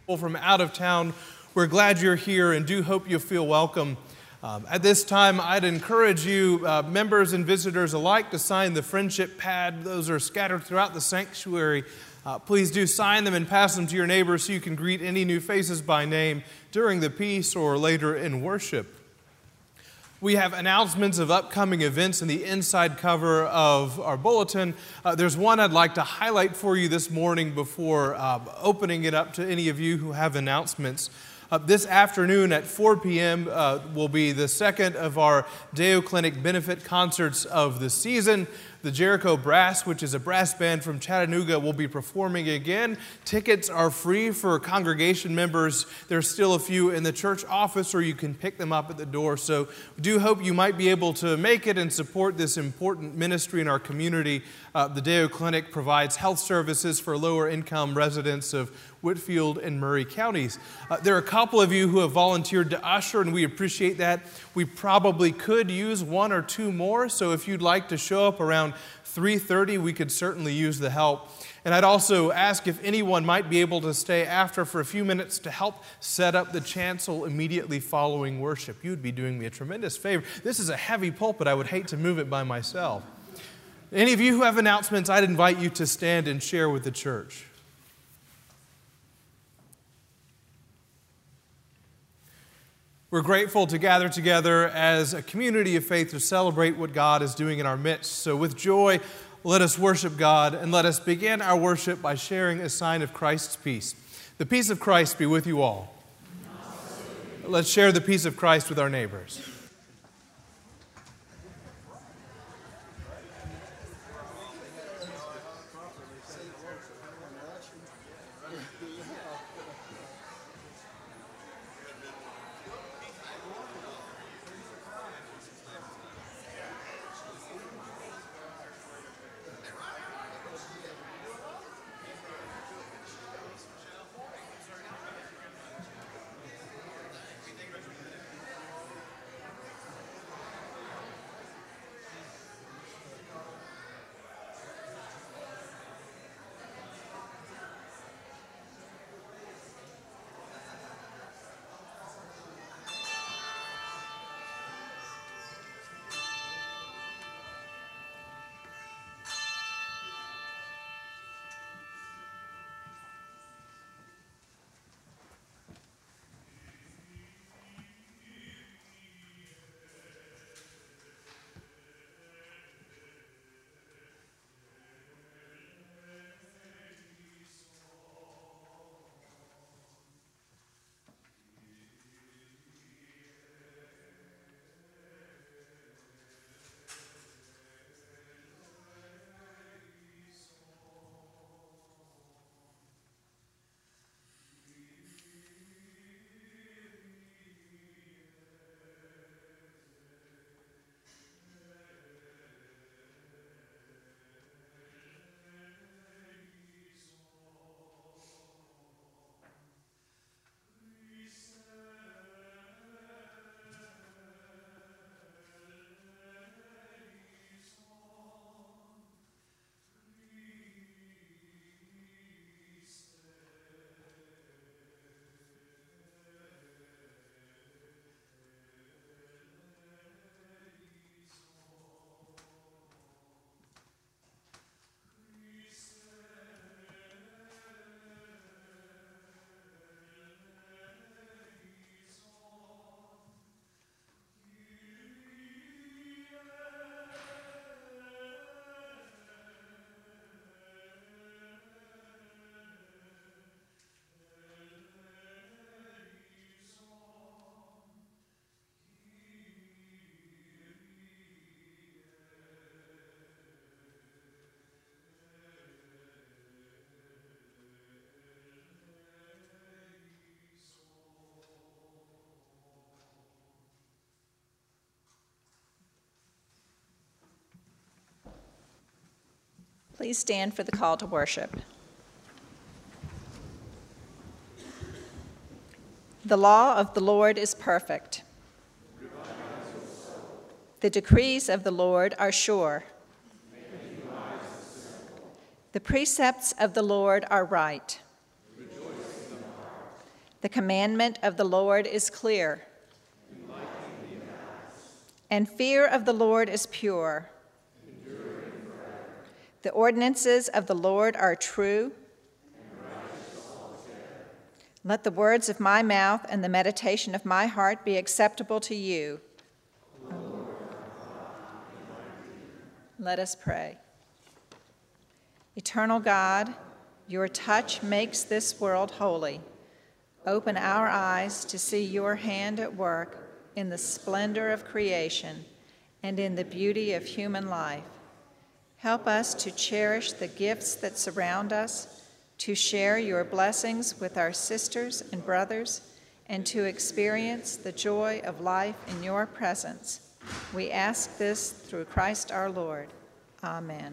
From out of town, we're glad you're here and do hope you feel welcome. At this time, I'd encourage you, members and visitors alike, to sign the friendship pad. Those are scattered throughout the sanctuary. Please do sign them and pass them to your neighbors so you can greet any new faces by name during the peace or later in worship. We have announcements of upcoming events in the inside cover of our bulletin. There's one I'd like to highlight for you this morning before opening it up to any of you who have announcements. This afternoon at 4 p.m. Will be the second of our Deo Clinic benefit concerts of the season. The Jericho Brass, which is a brass band from Chattanooga, will be performing again. Tickets are free for congregation members. There's still a few in the church office, or you can pick them up at the door. So we do hope you might be able to make it and support this important ministry in our community. The Deo Clinic provides health services for lower-income residents of Whitfield and Murray counties. There are a couple of you who have volunteered to usher, and we appreciate that. We probably could use one or two more, so if you'd like to show up around 3:30, we could certainly use the help. And I'd also ask if anyone might be able to stay after for a few minutes to help set up the chancel immediately following worship. You'd be doing me a tremendous favor. This is a heavy pulpit. I would hate to move it by myself. Any of you who have announcements, I'd invite you to stand and share with the church. We're grateful to gather together as a community of faith to celebrate what God is doing in our midst. So with joy, let us worship God, and let us begin our worship by sharing a sign of Christ's peace. The peace of Christ be with you all. Let's share the peace of Christ with our neighbors. Please stand for the call to worship. The law of the Lord is perfect. The decrees of the Lord are sure. The precepts of the Lord are right. The commandment of the Lord is clear, and fear of the Lord is pure. The ordinances of the Lord are true. Let the words of my mouth and the meditation of my heart be acceptable to you. Let us pray. Eternal God, your touch makes this world holy. Open our eyes to see your hand at work in the splendor of creation and in the beauty of human life. Help us to cherish the gifts that surround us, to share your blessings with our sisters and brothers, and to experience the joy of life in your presence. We ask this through Christ our Lord. Amen.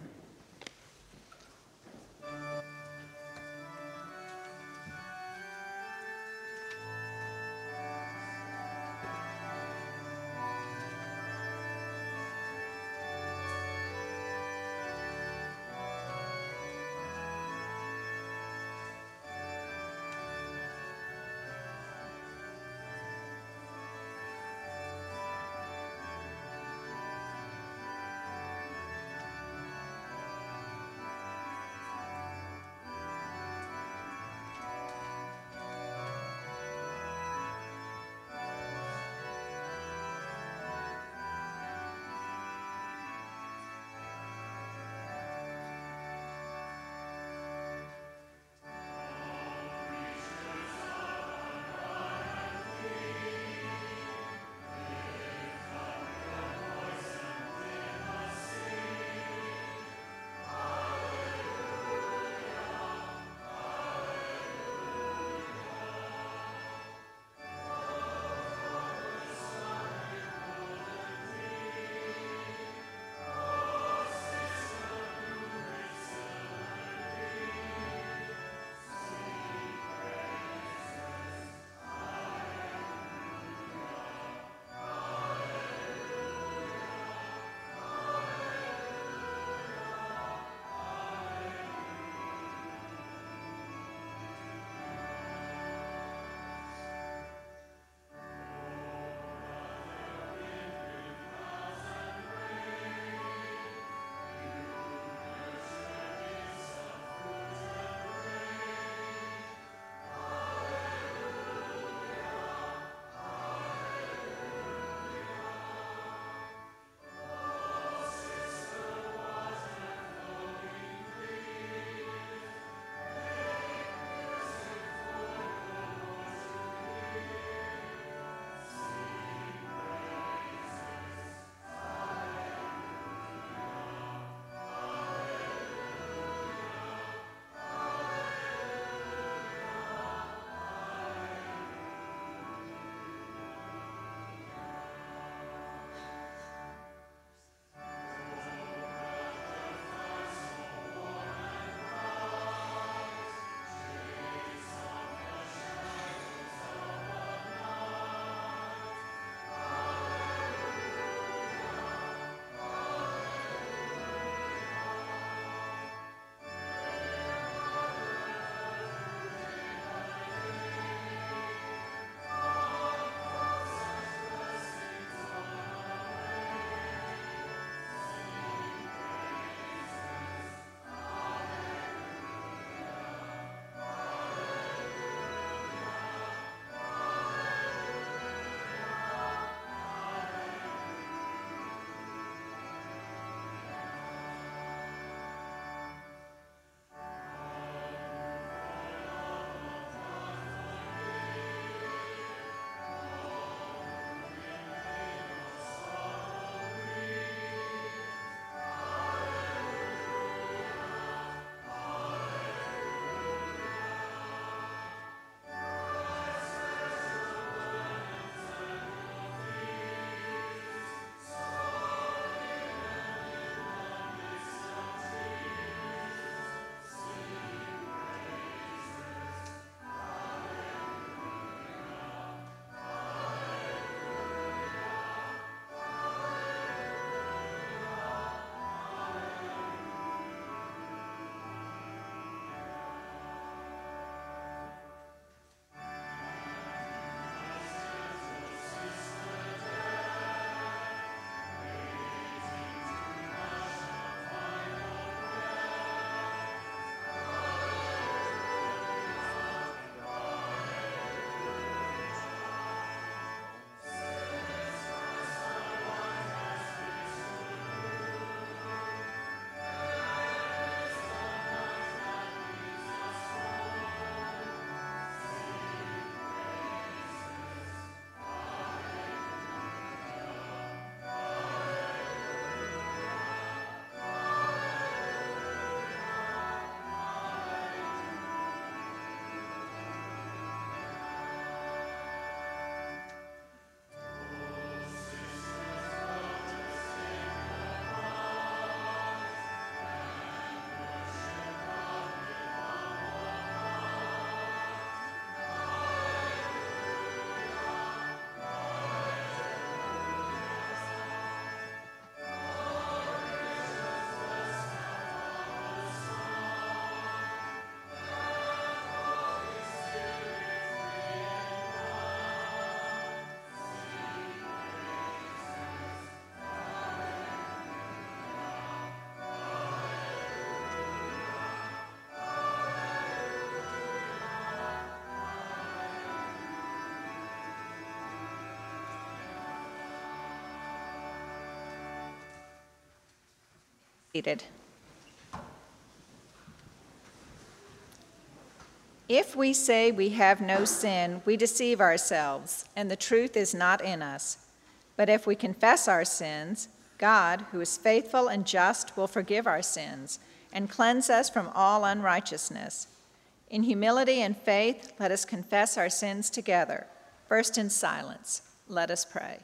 If we say we have no sin, we deceive ourselves, and the truth is not in us. But if we confess our sins, God, who is faithful and just, will forgive our sins and cleanse us from all unrighteousness. In humility and faith, let us confess our sins together. First in silence, let us pray.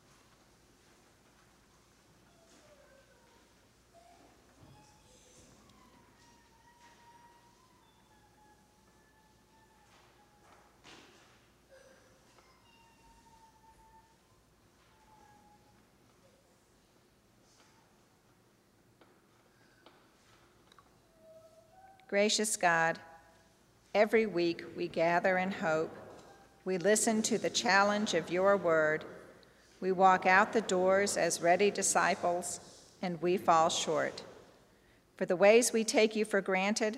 Gracious God, every week we gather in hope. We listen to the challenge of your word. We walk out the doors as ready disciples, and we fall short. For the ways we take you for granted,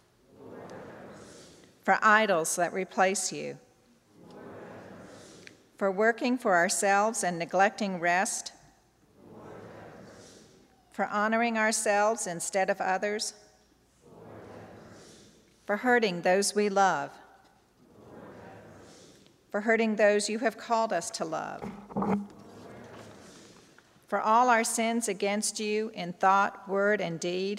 for idols that replace you, for working for ourselves and neglecting rest, for honoring ourselves instead of others, for hurting those we love, for hurting those you have called us to love, for all our sins against you in thought, word, and deed.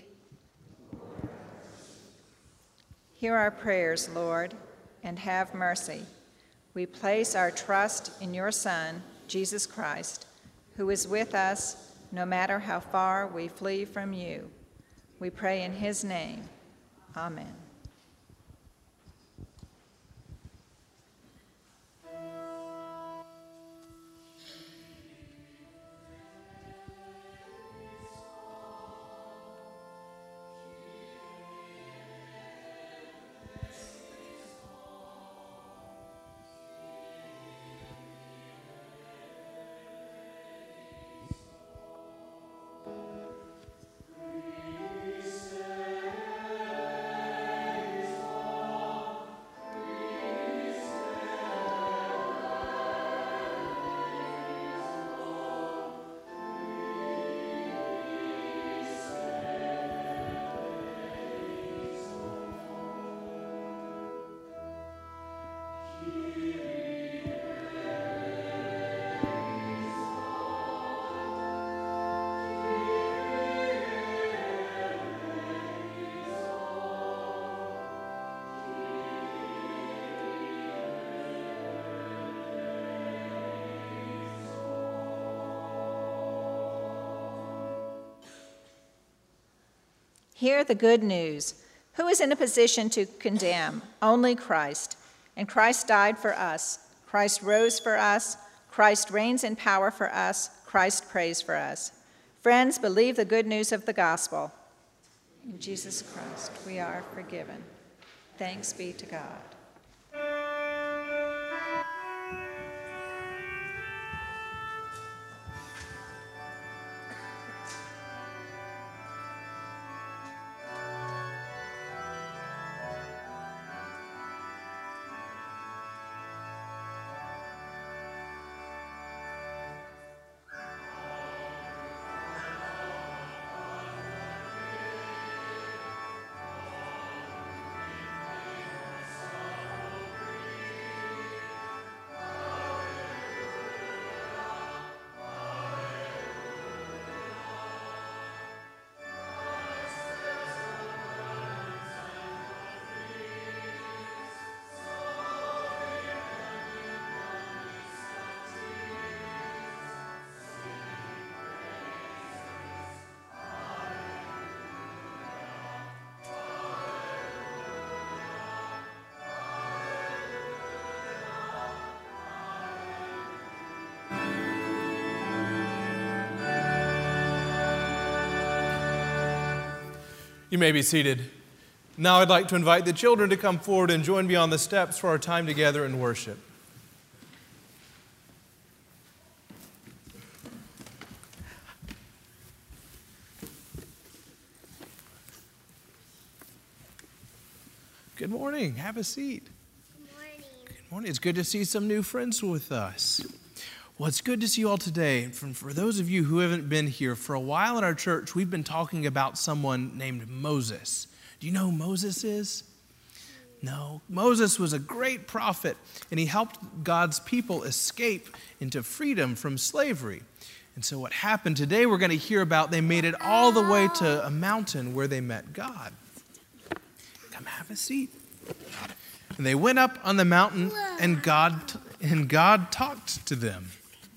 Hear our prayers, Lord, and have mercy. We place our trust in your Son, Jesus Christ, who is with us no matter how far we flee from you. We pray in his name. Amen. Hear the good news. Who is in a position to condemn? Only Christ. And Christ died for us. Christ rose for us. Christ reigns in power for us. Christ prays for us. Friends, believe the good news of the gospel. In Jesus Christ, we are forgiven. Thanks be to God. You may be seated. Now I'd like to invite the children to come forward and join me on the steps for our time together in worship. Good morning. Have a seat. Good morning. Good morning. It's good to see some new friends with us. Well, it's good to see you all today. And for those of you who haven't been here, for a while in our church, we've been talking about someone named Moses. Do you know who Moses is? No. Moses was a great prophet, and he helped God's people escape into freedom from slavery. And so what happened today, we're going to hear about, they made it all the way to a mountain where they met God. Come have a seat. And they went up on the mountain, and God talked to them.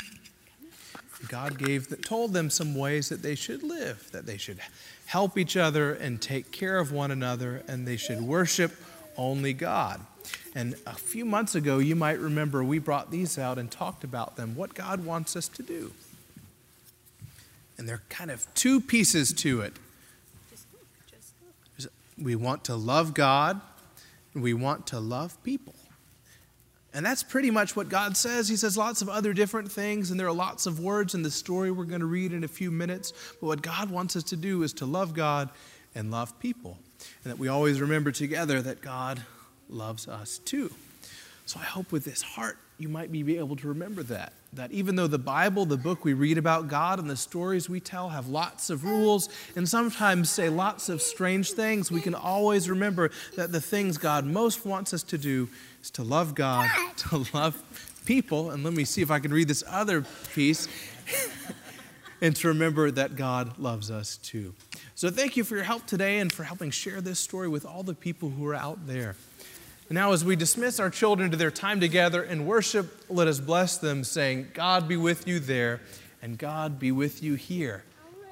God told them some ways that they should live, that they should help each other and take care of one another, and they should worship only God. And a few months ago, you might remember we brought these out and talked about them, what God wants us to do. And there are kind of two pieces to it. We want to love God, and we want to love people. And that's pretty much what God says. He says lots of other different things, and there are lots of words in the story we're going to read in a few minutes. But what God wants us to do is to love God and love people. And that we always remember together that God loves us too. So I hope with this heart you might be able to remember that. That even though the Bible, the book we read about God and the stories we tell have lots of rules and sometimes say lots of strange things, we can always remember that the things God most wants us to do is to love God, to love people, and let me see if I can read this other piece, and to remember that God loves us too. So thank you for your help today and for helping share this story with all the people who are out there. And now as we dismiss our children to their time together in worship, let us bless them, saying, God be with you there, and God be with you here.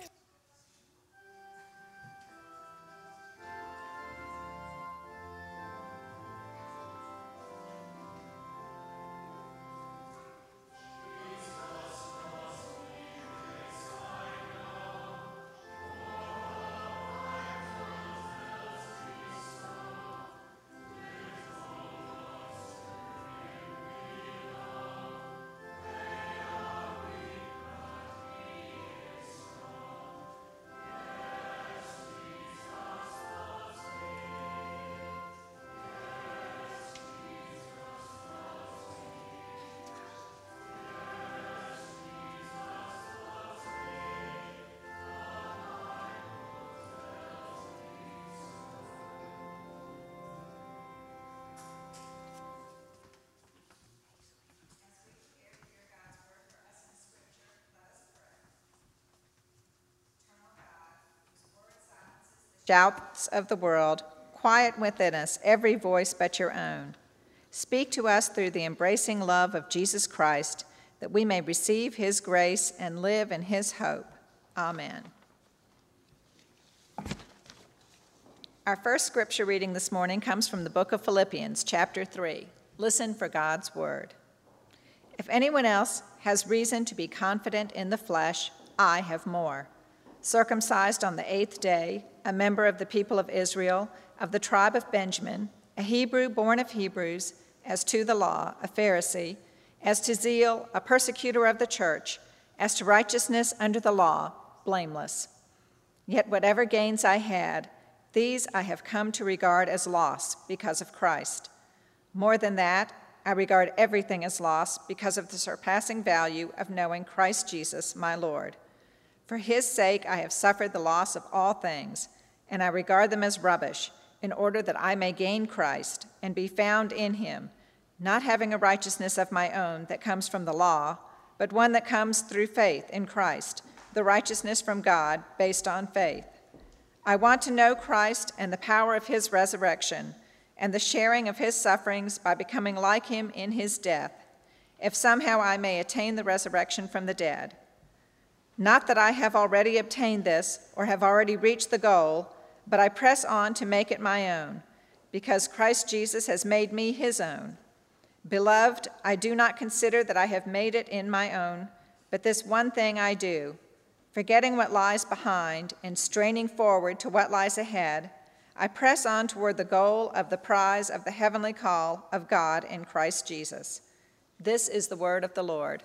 Shouts of the world, quiet within us every voice but your own. Speak to us through the embracing love of Jesus Christ, that we may receive his grace and live in his hope. Amen. Our first scripture reading this morning comes from the book of Philippians, chapter 3. Listen for God's word. If anyone else has reason to be confident in the flesh, I have more. Circumcised on the 8th day, a member of the people of Israel, of the tribe of Benjamin, a Hebrew born of Hebrews, as to the law, a Pharisee, as to zeal, a persecutor of the church, as to righteousness under the law, blameless. Yet whatever gains I had, these I have come to regard as loss because of Christ. More than that, I regard everything as loss because of the surpassing value of knowing Christ Jesus, my Lord. For his sake I have suffered the loss of all things, and I regard them as rubbish, in order that I may gain Christ and be found in him, not having a righteousness of my own that comes from the law, but one that comes through faith in Christ, the righteousness from God based on faith. I want to know Christ and the power of his resurrection, and the sharing of his sufferings by becoming like him in his death, if somehow I may attain the resurrection from the dead. Not that I have already obtained this or have already reached the goal, but I press on to make it my own, because Christ Jesus has made me his own. Beloved, I do not consider that I have made it in my own, but this one thing I do, forgetting what lies behind and straining forward to what lies ahead, I press on toward the goal of the prize of the heavenly call of God in Christ Jesus. This is the word of the Lord.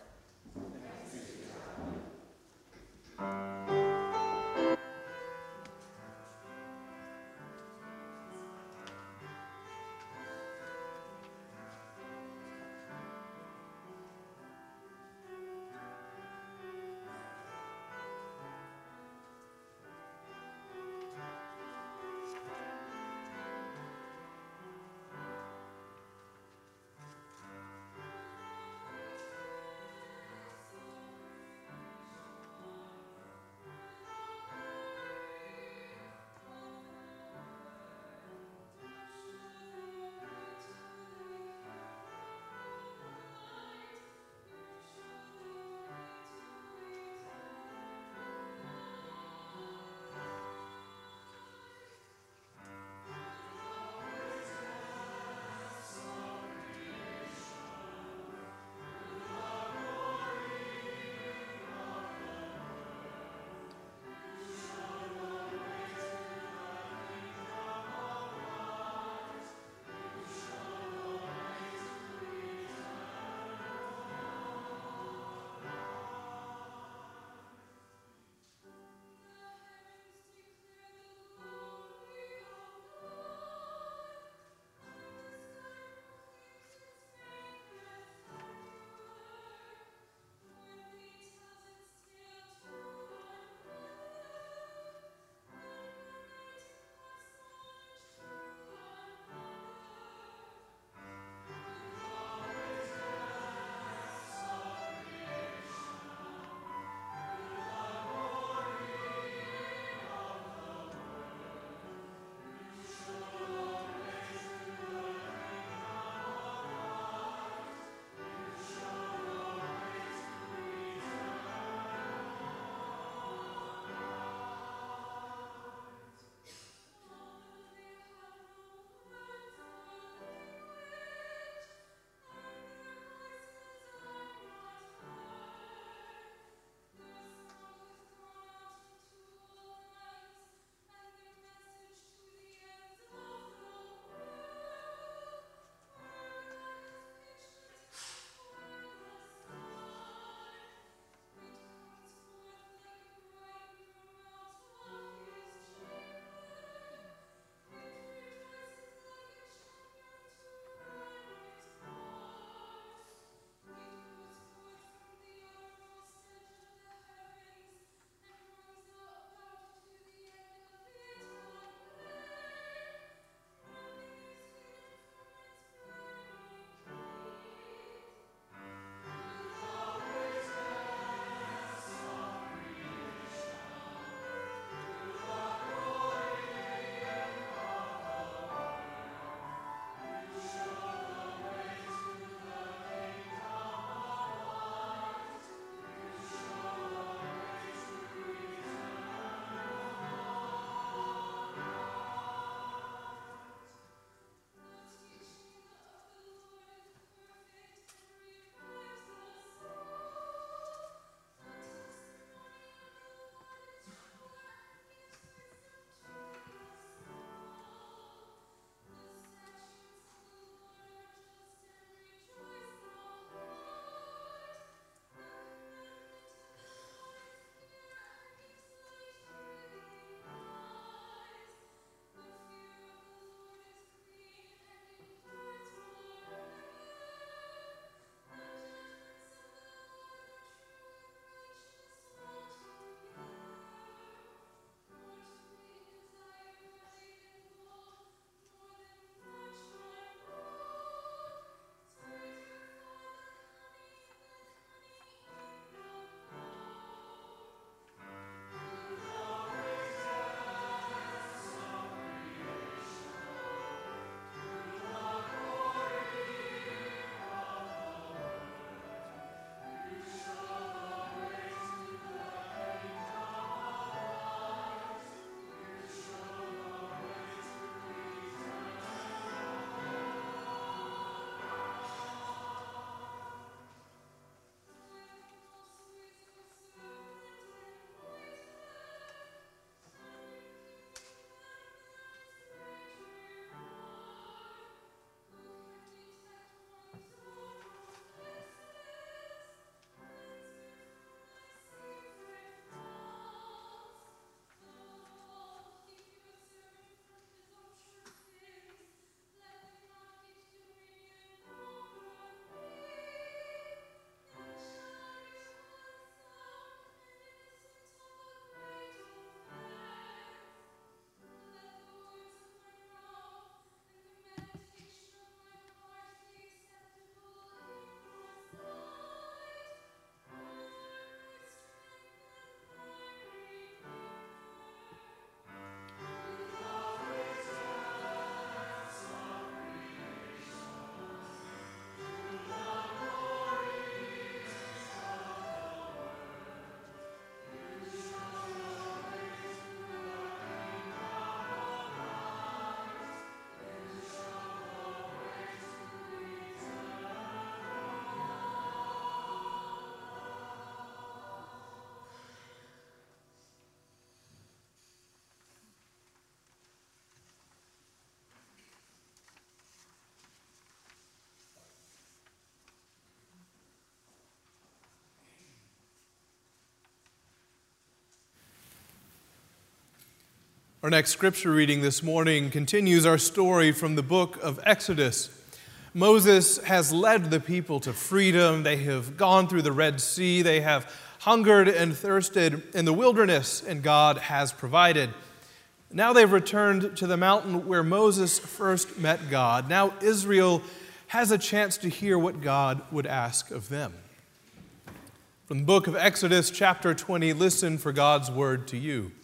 Our next scripture reading this morning continues our story from the book of Exodus. Moses has led the people to freedom. They have gone through the Red Sea. They have hungered and thirsted in the wilderness, and God has provided. Now they've returned to the mountain where Moses first met God. Now Israel has a chance to hear what God would ask of them. From the book of Exodus, chapter 20, listen for God's word to you.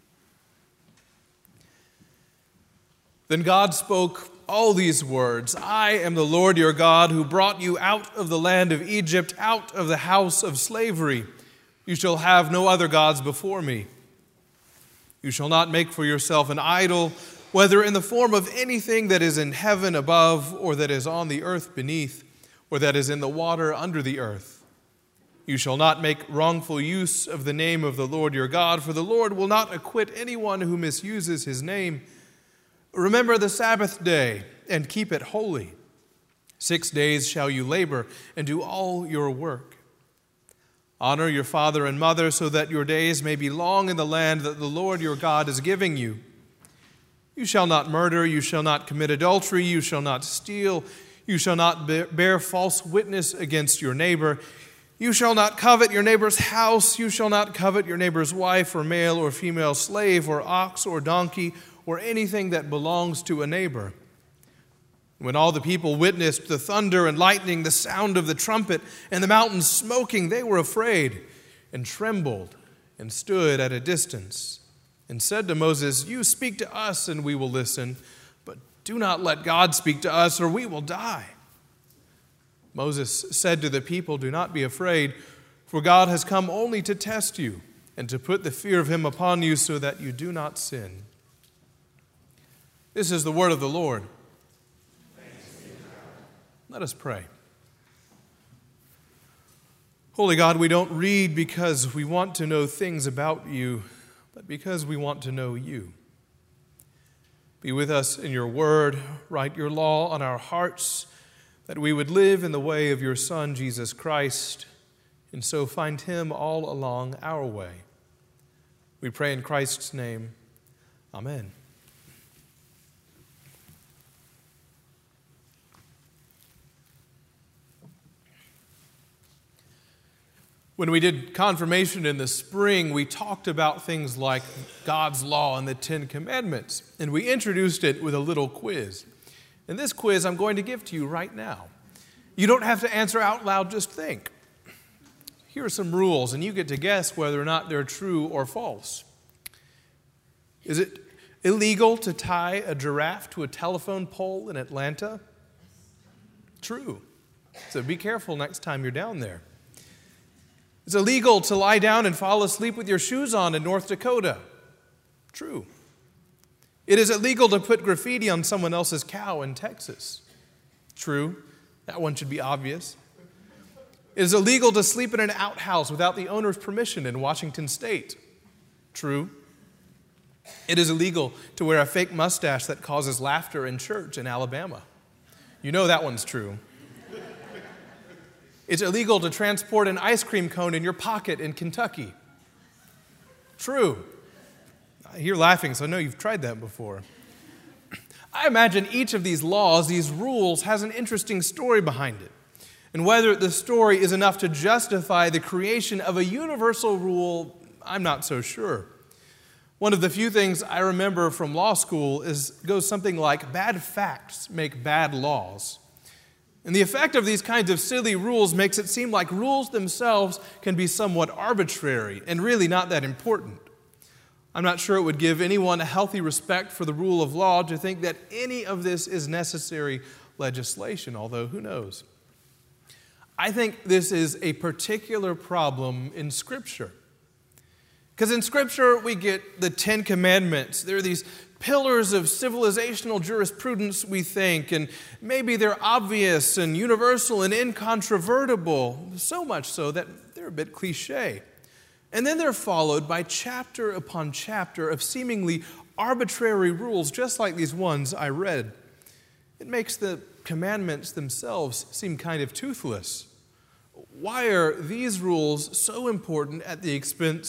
Then God spoke all these words, I am the Lord your God who brought you out of the land of Egypt, out of the house of slavery. You shall have no other gods before me. You shall not make for yourself an idol, whether in the form of anything that is in heaven above, or that is on the earth beneath, or that is in the water under the earth. You shall not make wrongful use of the name of the Lord your God, for the Lord will not acquit anyone who misuses his name. Remember the Sabbath day and keep it holy. 6 days shall you labor and do all your work. Honor your father and mother so that your days may be long in the land that the Lord your God is giving you. You shall not murder, you shall not commit adultery, you shall not steal, you shall not bear false witness against your neighbor. You shall not covet your neighbor's house, you shall not covet your neighbor's wife or male or female slave or ox or donkey or anything that belongs to a neighbor. When all the people witnessed the thunder and lightning, the sound of the trumpet, and the mountains smoking, they were afraid and trembled and stood at a distance and said to Moses, You speak to us and we will listen, but do not let God speak to us or we will die. Moses said to the people, Do not be afraid, for God has come only to test you and to put the fear of him upon you so that you do not sin. This is the word of the Lord. Let us pray. Holy God, we don't read because we want to know things about you, but because we want to know you. Be with us in your word. Write your law on our hearts, that we would live in the way of your Son, Jesus Christ, and so find him all along our way. We pray in Christ's name. Amen. When we did confirmation in the spring, we talked about things like God's law and the Ten Commandments, and we introduced it with a little quiz. And this quiz I'm going to give to you right now. You don't have to answer out loud, just think. Here are some rules, and you get to guess whether or not they're true or false. Is it illegal to tie a giraffe to a telephone pole in Atlanta? True. So be careful next time you're down there. It's illegal to lie down and fall asleep with your shoes on in North Dakota. True. It is illegal to put graffiti on someone else's cow in Texas. True. That one should be obvious. It is illegal to sleep in an outhouse without the owner's permission in Washington State. True. It is illegal to wear a fake mustache that causes laughter in church in Alabama. You know that one's true. It's illegal to transport an ice cream cone in your pocket in Kentucky. True. You're laughing, so I know you've tried that before. I imagine each of these laws, these rules, has an interesting story behind it. And whether the story is enough to justify the creation of a universal rule, I'm not so sure. One of the few things I remember from law school goes something like, bad facts make bad laws. And the effect of these kinds of silly rules makes it seem like rules themselves can be somewhat arbitrary and really not that important. I'm not sure it would give anyone a healthy respect for the rule of law to think that any of this is necessary legislation, although who knows? I think this is a particular problem in Scripture. Because in Scripture, we get the Ten Commandments. There are these pillars of civilizational jurisprudence, we think, and maybe they're obvious and universal and incontrovertible, so much so that they're a bit cliche. And then they're followed by chapter upon chapter of seemingly arbitrary rules, just like these ones I read. It makes the commandments themselves seem kind of toothless. Why are these rules so important at the expense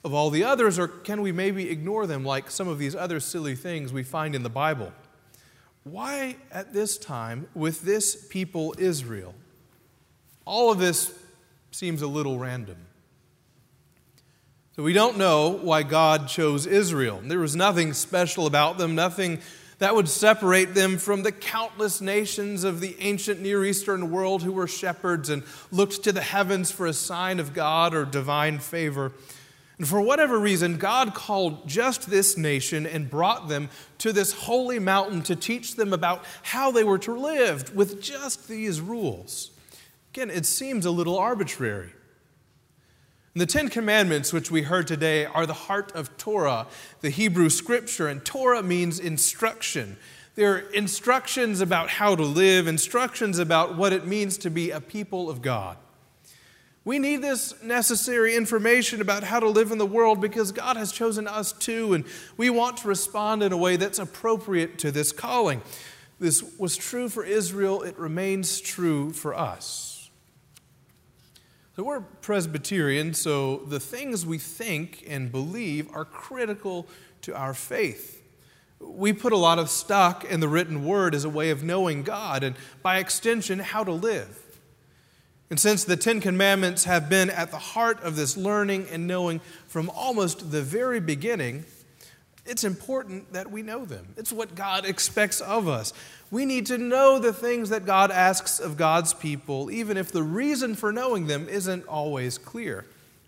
of all the others, or can we maybe ignore them like some of these other silly things we find in the Bible? Why at this time, with this people Israel? All of this seems a little random. So we don't know why God chose Israel. There was nothing special about them, nothing that would separate them from the countless nations of the ancient Near Eastern world who were shepherds and looked to the heavens for a sign of God or divine favor. And for whatever reason, God called just this nation and brought them to this holy mountain to teach them about how they were to live with just these rules. Again, it seems a little arbitrary. And the Ten Commandments, which we heard today, are the heart of Torah, the Hebrew scripture, and Torah means instruction. They're instructions about how to live, instructions about what it means to be a people of God. We need this necessary information about how to live in the world because God has chosen us too, and we want to respond in a way that's appropriate to this calling. This was true for Israel. It remains true for us. So we're Presbyterian, so the things we think and believe are critical to our faith. We put a lot of stock in the written word as a way of knowing God and, by extension, how to live. And since the Ten Commandments have been at the heart of this learning and knowing from almost the very beginning, it's important that we know them. It's what God expects of us. We need to know the things that God asks of God's people, even if the reason for knowing them isn't always clear.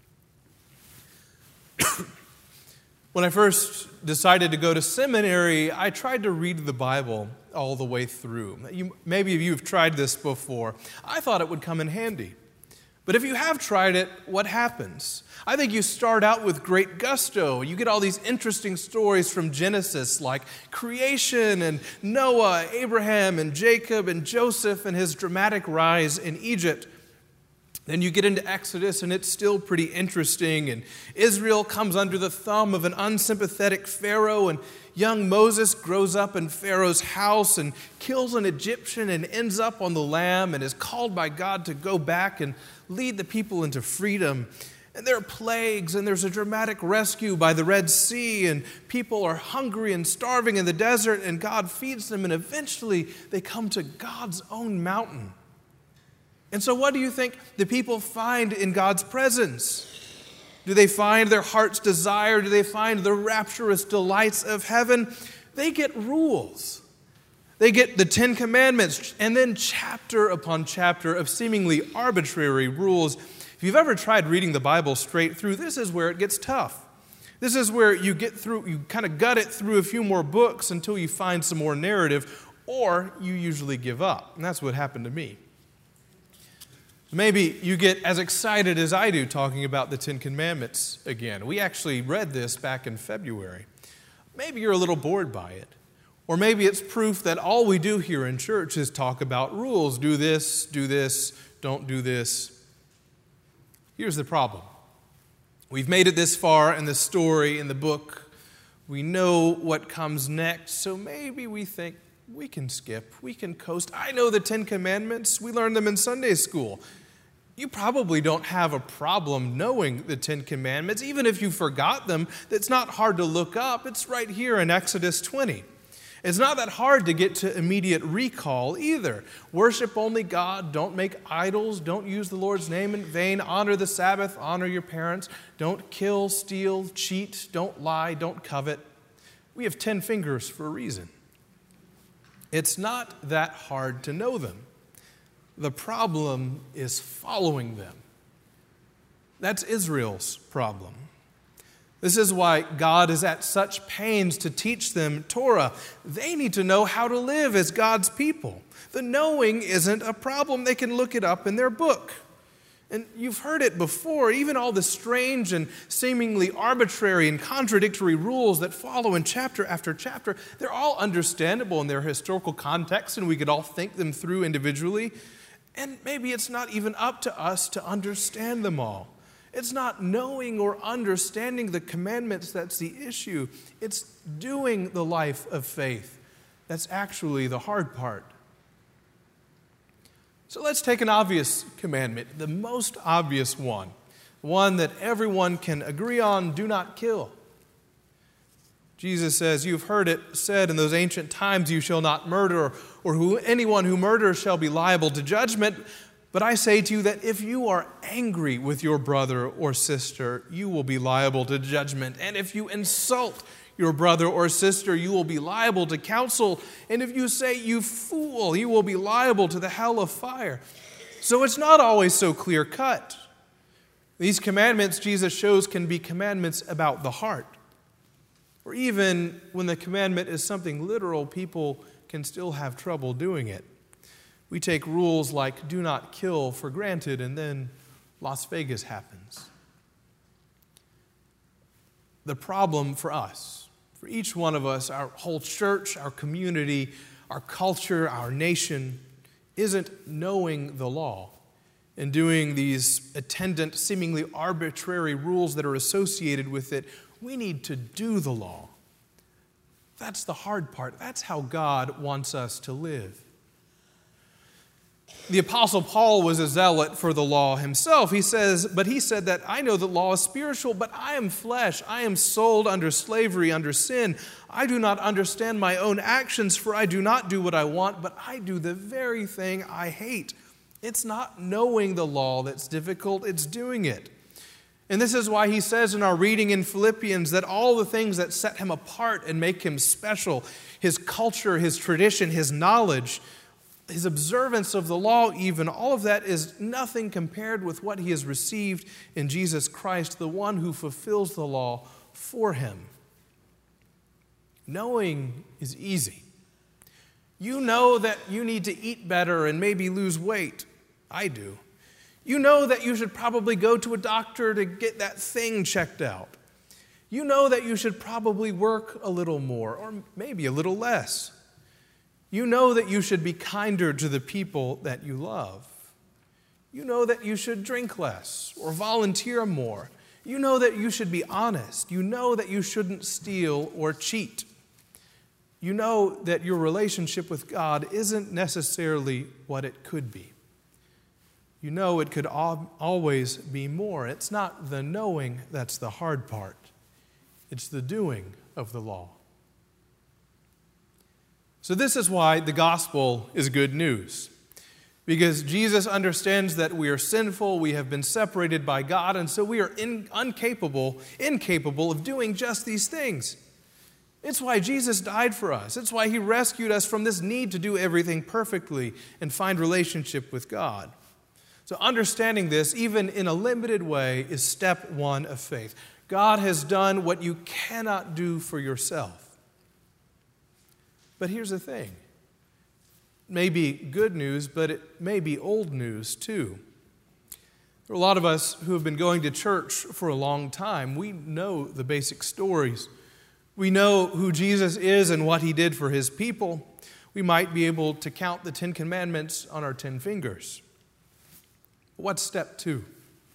When I first decided to go to seminary, I tried to read the Bible all the way through. Maybe you've tried this before. I thought it would come in handy. But if you have tried it, what happens? I think you start out with great gusto. You get all these interesting stories from Genesis, like creation and Noah, Abraham and Jacob and Joseph and his dramatic rise in Egypt. Then you get into Exodus, and it's still pretty interesting. And Israel comes under the thumb of an unsympathetic Pharaoh, and young Moses grows up in Pharaoh's house and kills an Egyptian and ends up on the lam and is called by God to go back and lead the people into freedom. And there are plagues, and there's a dramatic rescue by the Red Sea, and people are hungry and starving in the desert, and God feeds them, and eventually they come to God's own mountain. And so what do you think the people find in God's presence? Do they find their heart's desire? Do they find the rapturous delights of heaven? They get rules. They get the Ten Commandments, and then chapter upon chapter of seemingly arbitrary rules. If you've ever tried reading the Bible straight through, this is where it gets tough. This is where you kind of gut it through a few more books until you find some more narrative, or you usually give up. And that's what happened to me. Maybe you get as excited as I do talking about the Ten Commandments again. We actually read this back in February. Maybe you're a little bored by it. Or maybe it's proof that all we do here in church is talk about rules. Do this, don't do this. Here's the problem. We've made it this far in the story, in the book. We know what comes next, so maybe we think we can skip, we can coast. I know the Ten Commandments. We learned them in Sunday school. You probably don't have a problem knowing the Ten Commandments. Even if you forgot them, it's not hard to look up. It's right here in Exodus 20. It's not that hard to get to immediate recall either. Worship only God. Don't make idols. Don't use the Lord's name in vain. Honor the Sabbath. Honor your parents. Don't kill, steal, cheat. Don't lie. Don't covet. We have 10 fingers for a reason. It's not that hard to know them. The problem is following them. That's Israel's problem. This is why God is at such pains to teach them Torah. They need to know how to live as God's people. The knowing isn't a problem. They can look it up in their book. And you've heard it before, even all the strange and seemingly arbitrary and contradictory rules that follow in chapter after chapter, they're all understandable in their historical context, and we could all think them through individually. And maybe it's not even up to us to understand them all. It's not knowing or understanding the commandments that's the issue. It's doing the life of faith. That's actually the hard part. So let's take an obvious commandment, the most obvious one. one that everyone can agree on: do not kill. Jesus says, "You've heard it said in those ancient times, 'You shall not murder,' or anyone who murders shall be liable to judgment. But I say to you that if you are angry with your brother or sister, you will be liable to judgment. And if you insult your brother or sister, you will be liable to council. And if you say, 'You fool,' you will be liable to the hell of fire." So it's not always so clear-cut. These commandments, Jesus shows, can be commandments about the heart. Or even when the commandment is something literal, people can still have trouble doing it. We take rules like "do not kill" for granted, and then Las Vegas happens. The problem for us, for each one of us, our whole church, our community, our culture, our nation, isn't knowing the law and doing these attendant, seemingly arbitrary rules that are associated with it. We need to do the law. That's the hard part. That's how God wants us to live. The Apostle Paul was a zealot for the law himself. He said that "I know that law is spiritual, but I am flesh. I am sold under slavery, under sin. I do not understand my own actions, for I do not do what I want, but I do the very thing I hate." It's not knowing the law that's difficult, it's doing it. And this is why he says in our reading in Philippians that all the things that set him apart and make him special, his culture, his tradition, his knowledge, his observance of the law even, all of that is nothing compared with what he has received in Jesus Christ, the one who fulfills the law for him. Knowing is easy. You know that you need to eat better and maybe lose weight. I do. You know that you should probably go to a doctor to get that thing checked out. You know that you should probably work a little more or maybe a little less. You know that you should be kinder to the people that you love. You know that you should drink less or volunteer more. You know that you should be honest. You know that you shouldn't steal or cheat. You know that your relationship with God isn't necessarily what it could be. You know it could always be more. It's not the knowing that's the hard part. It's the doing of the law. So this is why the gospel is good news. Because Jesus understands that we are sinful, we have been separated by God, and so we are incapable of doing just these things. It's why Jesus died for us. It's why he rescued us from this need to do everything perfectly and find relationship with God. So understanding this, even in a limited way, is step one of faith. God has done what you cannot do for yourself. But here's the thing. It may be good news, but it may be old news too. There are a lot of us who have been going to church for a long time. We know the basic stories. We know who Jesus is and what he did for his people. We might be able to count the 10 Commandments on our 10 fingers. What's step two?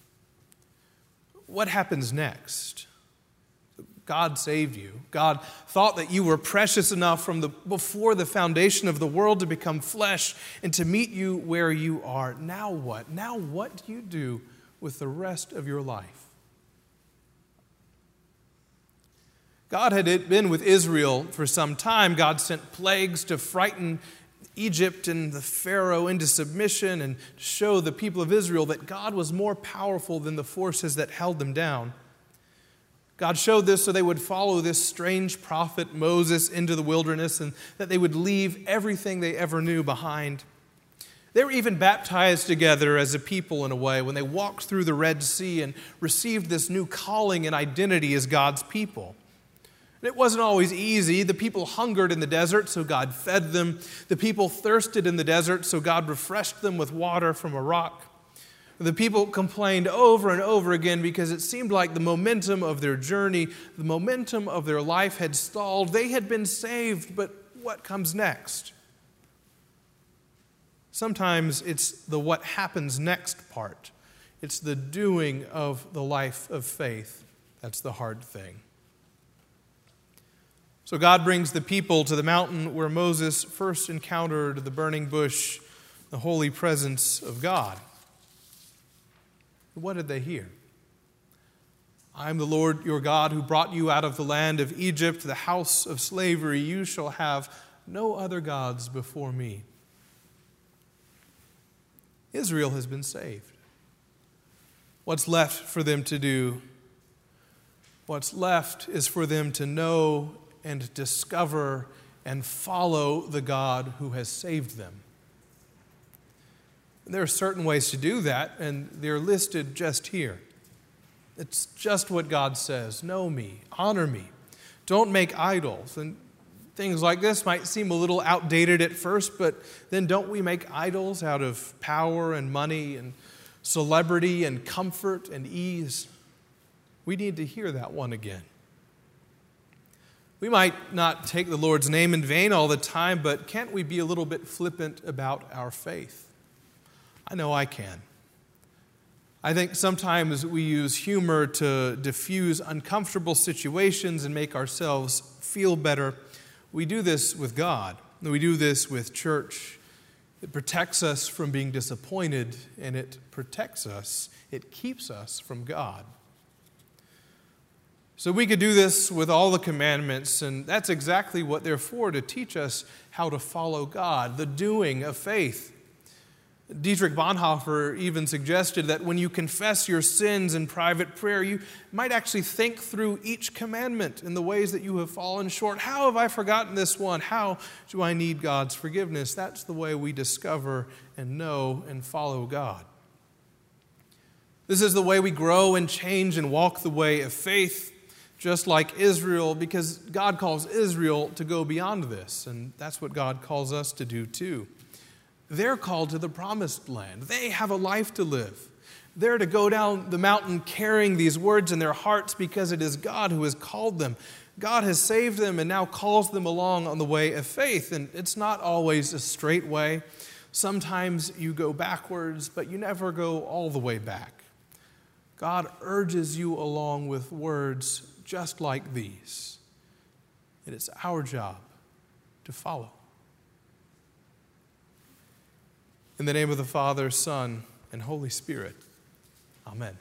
What happens next? God saved you. God thought that you were precious enough before the foundation of the world to become flesh and to meet you where you are. Now what? Now what do you do with the rest of your life? God had been with Israel for some time. God sent plagues to frighten Egypt and the Pharaoh into submission and show the people of Israel that God was more powerful than the forces that held them down. God showed this so they would follow this strange prophet Moses into the wilderness and that they would leave everything they ever knew behind. They were even baptized together as a people in a way when they walked through the Red Sea and received this new calling and identity as God's people. It wasn't always easy. The people hungered in the desert, so God fed them. The people thirsted in the desert, so God refreshed them with water from a rock. The people complained over and over again because it seemed like the momentum of their journey, the momentum of their life had stalled. They had been saved, but what comes next? Sometimes it's the what happens next part. It's the doing of the life of faith. That's the hard thing. So God brings the people to the mountain where Moses first encountered the burning bush, the holy presence of God. What did they hear? I am the Lord your God who brought you out of the land of Egypt, the house of slavery. You shall have no other gods before me. Israel has been saved. What's left for them to do? What's left is for them to know and discover and follow the God who has saved them. There are certain ways to do that, and they're listed just here. It's just what God says. Know me, honor me, don't make idols. And things like this might seem a little outdated at first, but then don't we make idols out of power and money and celebrity and comfort and ease? We need to hear that one again. We might not take the Lord's name in vain all the time, but can't we be a little bit flippant about our faith? I know I can. I think sometimes we use humor to diffuse uncomfortable situations and make ourselves feel better. We do this with God. We do this with church. It protects us from being disappointed, and it protects us. It keeps us from God. So we could do this with all the commandments, and that's exactly what they're for, to teach us how to follow God, the doing of faith. Dietrich Bonhoeffer even suggested that when you confess your sins in private prayer, you might actually think through each commandment in the ways that you have fallen short. How have I forgotten this one? How do I need God's forgiveness? That's the way we discover and know and follow God. This is the way we grow and change and walk the way of faith, just like Israel, because God calls Israel to go beyond this, and that's what God calls us to do too. They're called to the promised land. They have a life to live. They're to go down the mountain carrying these words in their hearts because it is God who has called them. God has saved them and now calls them along on the way of faith. And it's not always a straight way. Sometimes you go backwards, but you never go all the way back. God urges you along with words just like these. And it's our job to follow. In the name of the Father, Son, and Holy Spirit. Amen.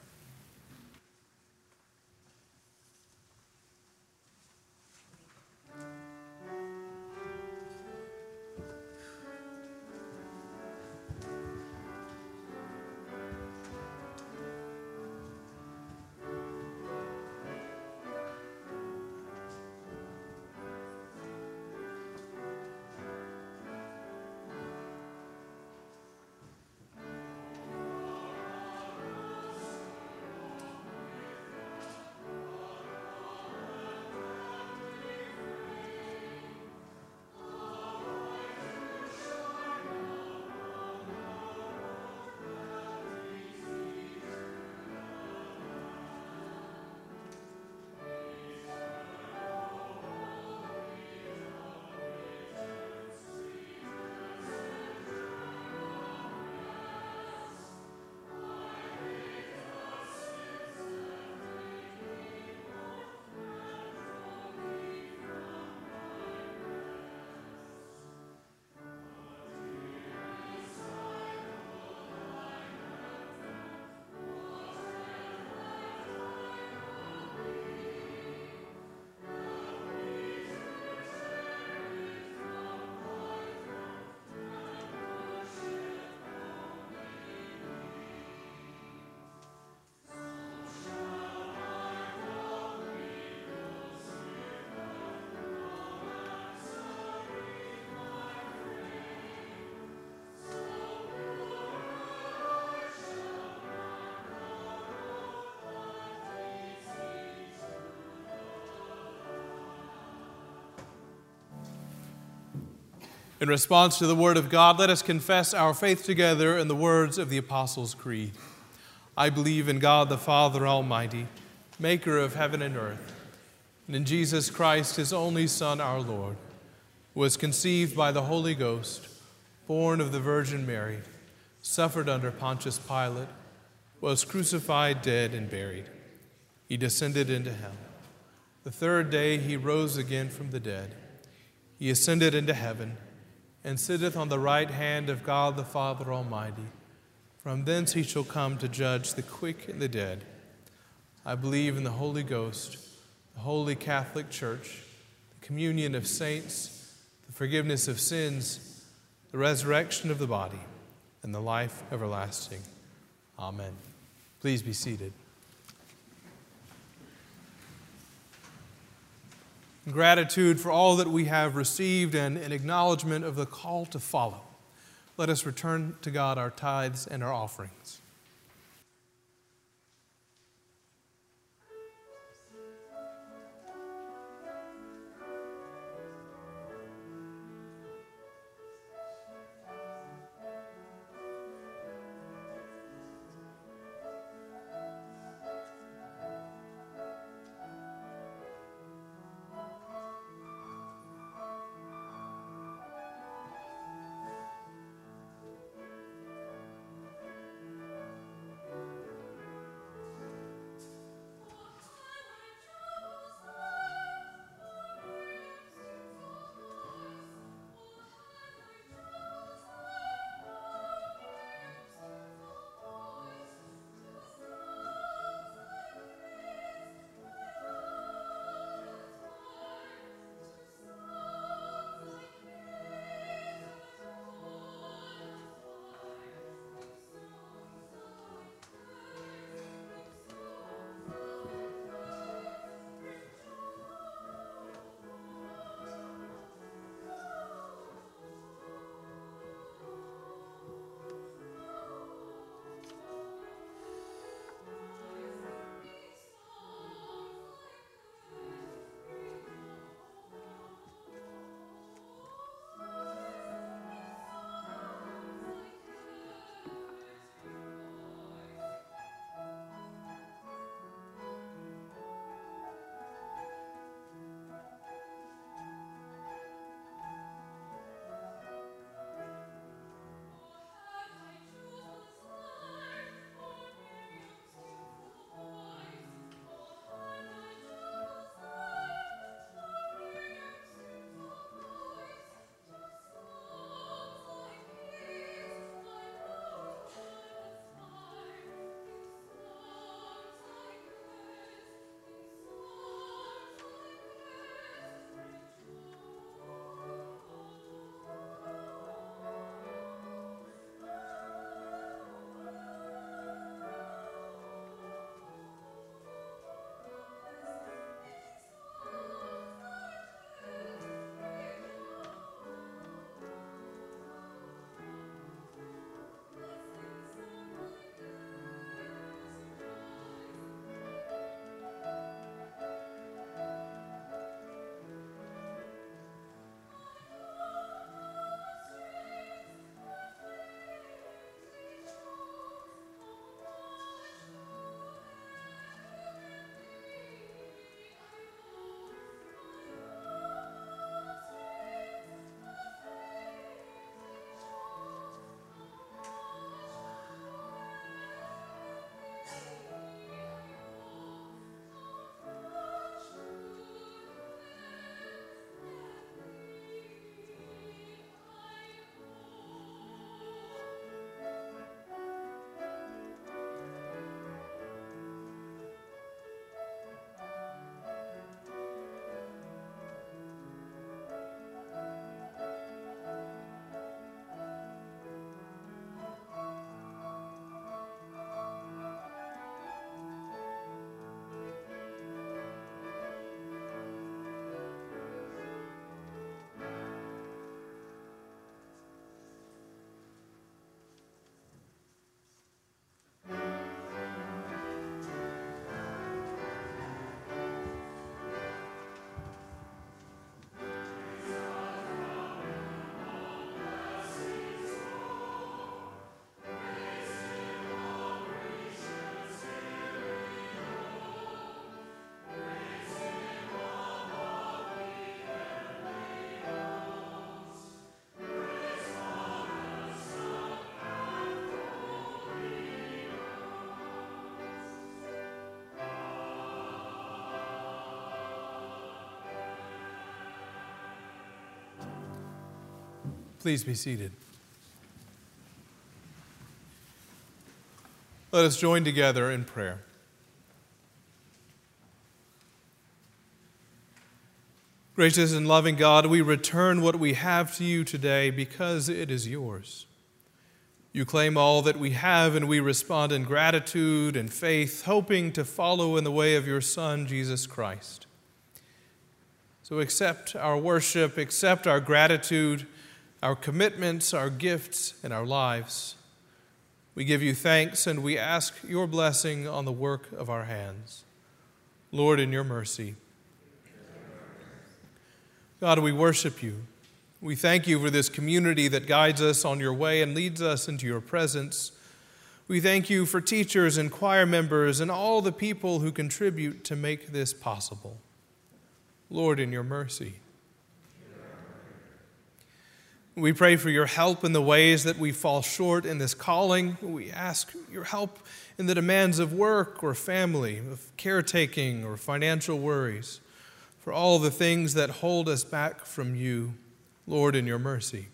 In response to the Word of God, let us confess our faith together in the words of the Apostles' Creed. I believe in God the Father Almighty, maker of heaven and earth, and in Jesus Christ, his only Son, our Lord, who was conceived by the Holy Ghost, born of the Virgin Mary, suffered under Pontius Pilate, was crucified, dead, and buried. He descended into hell. The third day he rose again from the dead. He ascended into heaven, and sitteth on the right hand of God the Father Almighty. From thence he shall come to judge the quick and the dead. I believe in the Holy Ghost, the Holy Catholic Church, the communion of saints, the forgiveness of sins, the resurrection of the body, and the life everlasting. Amen. Please be seated. In gratitude for all that we have received and in acknowledgement of the call to follow, let us return to God our tithes and our offerings. Please be seated. Let us join together in prayer. Gracious and loving God, we return what we have to you today because it is yours. You claim all that we have, and we respond in gratitude and faith, hoping to follow in the way of your Son, Jesus Christ. So accept our worship, accept our gratitude, our commitments, our gifts, and our lives. We give you thanks, and we ask your blessing on the work of our hands. Lord, in your mercy. God, we worship you. We thank you for this community that guides us on your way and leads us into your presence. We thank you for teachers and choir members and all the people who contribute to make this possible. Lord, in your mercy. We pray for your help in the ways that we fall short in this calling. We ask your help in the demands of work or family, of caretaking or financial worries, for all the things that hold us back from you, Lord, in your mercy.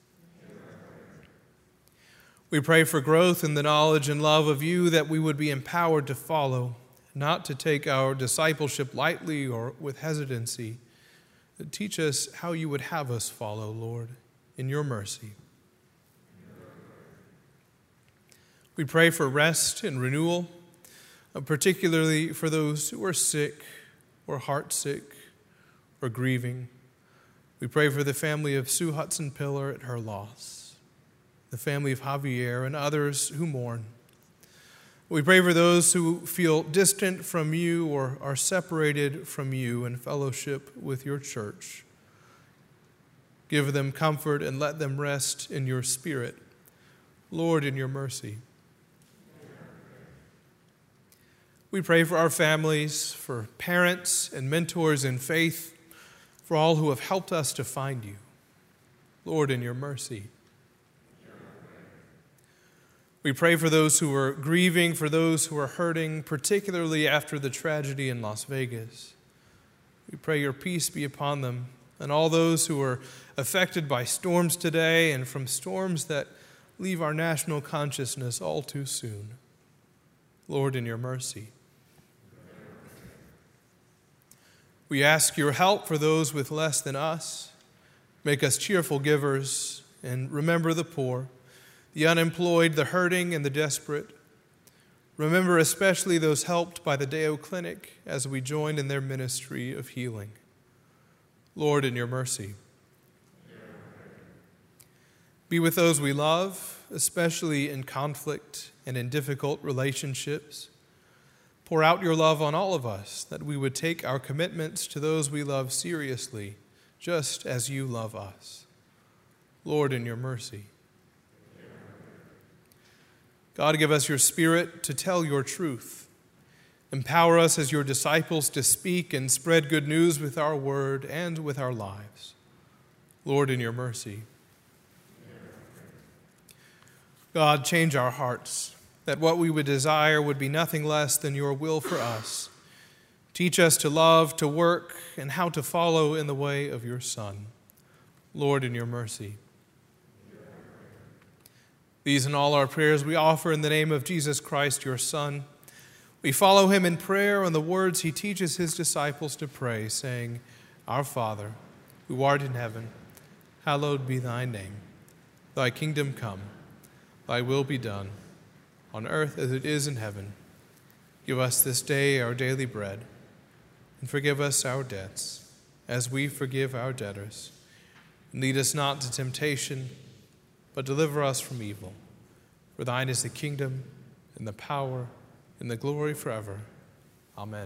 We pray for growth in the knowledge and love of you, that we would be empowered to follow, not to take our discipleship lightly or with hesitancy. Teach us how you would have us follow, Lord, in your mercy. We pray for rest and renewal, particularly for those who are sick or heartsick or grieving. We pray for the family of Sue Hudson Pillar at her loss, the family of Javier and others who mourn. We pray for those who feel distant from you or are separated from you in fellowship with your church. Give them comfort and let them rest in your spirit. Lord, in your mercy. We pray for our families, for parents and mentors in faith, for all who have helped us to find you. Lord, in your mercy. We pray for those who are grieving, for those who are hurting, particularly after the tragedy in Las Vegas. We pray your peace be upon them and all those who are affected by storms today and from storms that leave our national consciousness all too soon. Lord, in your mercy. We ask your help for those with less than us. Make us cheerful givers and remember the poor, the unemployed, the hurting, and the desperate. Remember especially those helped by the Deo Clinic as we join in their ministry of healing. Lord, in your mercy. Be with those we love, especially in conflict and in difficult relationships. Pour out your love on all of us, that we would take our commitments to those we love seriously, just as you love us. Lord, in your mercy. God, give us your Spirit to tell your truth. Empower us as your disciples to speak and spread good news with our word and with our lives. Lord, in your mercy. God, change our hearts, that what we would desire would be nothing less than your will for us. Teach us to love, to work, and how to follow in the way of your Son. Lord, in your mercy. These and all our prayers we offer in the name of Jesus Christ, your Son. We follow him in prayer on the words he teaches his disciples to pray, saying, Our Father, who art in heaven, hallowed be thy name. Thy kingdom come, thy will be done, on earth as it is in heaven. Give us this day our daily bread, and forgive us our debts, as we forgive our debtors. And lead us not to temptation, but deliver us from evil. For thine is the kingdom, and the power, and the glory forever. Amen.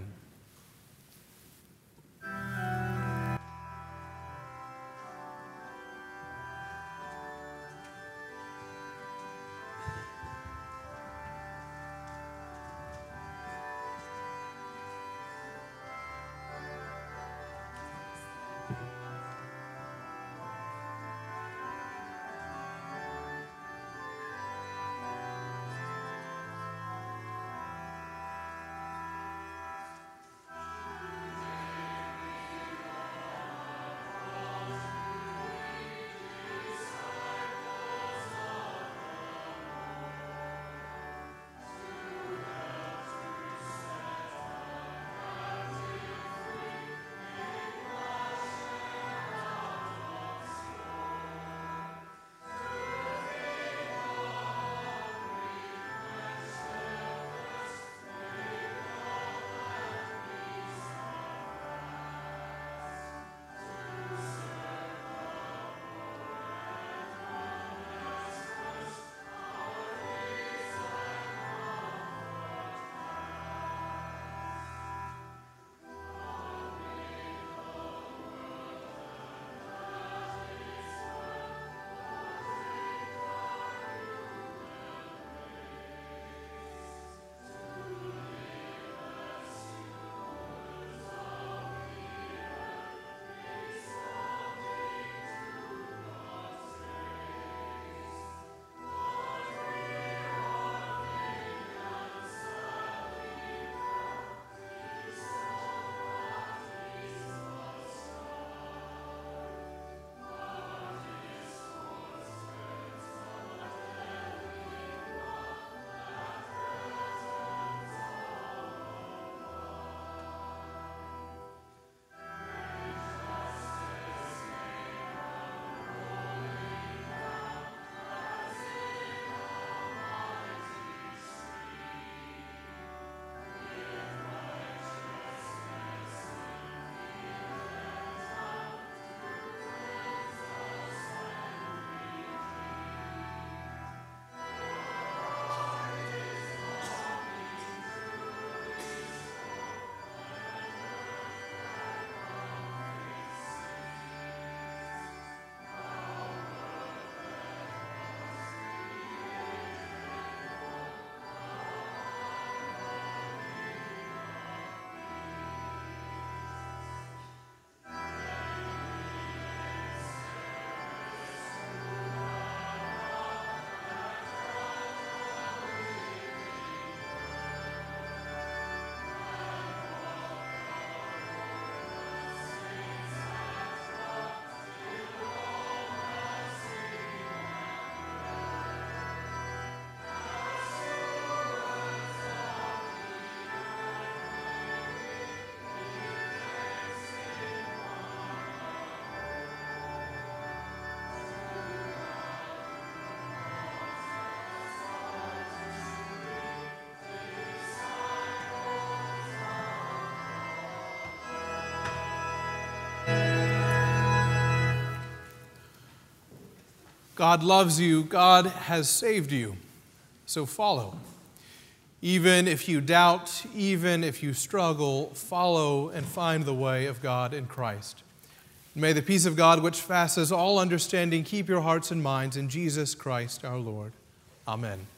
God loves you. God has saved you. So follow. Even if you doubt, even if you struggle, follow and find the way of God in Christ. May the peace of God, which passes all understanding, keep your hearts and minds in Jesus Christ our Lord. Amen.